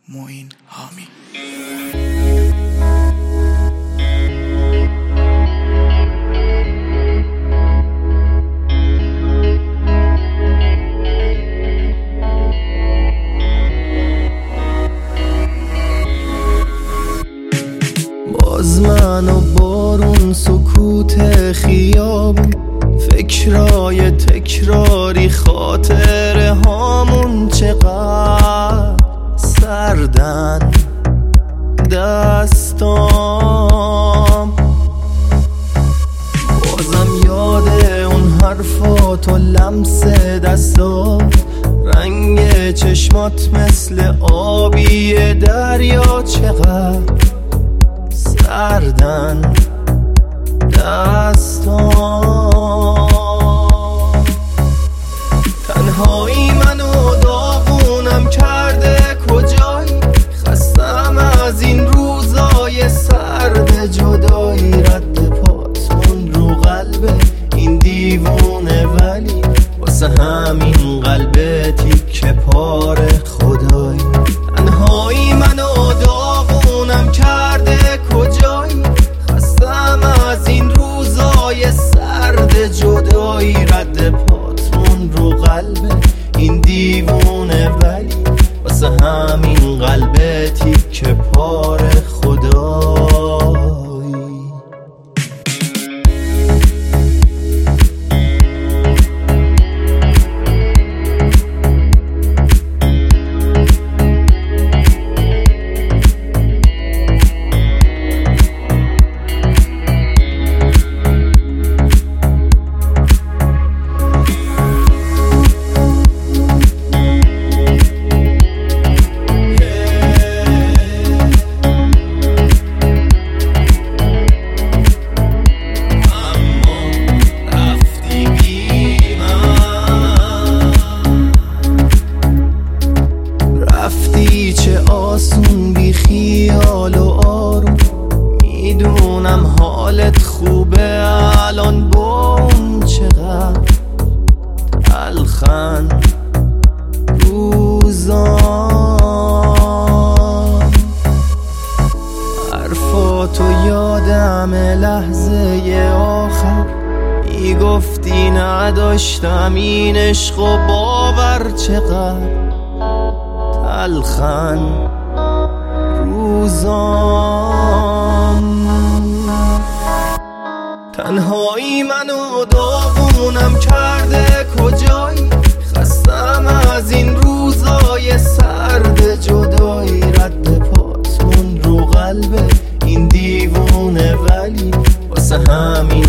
معین حامی. باز من و بارون سکوت خیابون، فکرای تکراری، خاطره هامون چقدر سردن دستام. بازم یاد اون حرفات و لمس دستات، رنگ چشمات مثل آبی دریا چقدر سردن دستام. تنهایی منو داغونم کرده، کجایی؟ خستم از این روزای سرد جدایی، رد پاتون رو قلب این دیوونه، ولی واسه همین قلب تیکه پاره خدایی. تنهایی منو داغونم کرده، کجایی؟ خستم از این روزای سرد جدایی، رد پاتون رو قلب این دیوونه، ولی واسه همین قلب تیکه پاره خدایی. چه آسون بی خیال و آروم، میدونم حالت خوبه الان با اون چقدر تلخن روزان. حرفاتو یادم لحظه آخر، میگفتی نداشتم این عشق و باور چقدر تلخن روزام. تنهایی منو داغونم کرده، کجایی؟ خستم از این روزای سرد جدایی، رد پاتون رو قلب این دیوونه، ولی واسه همین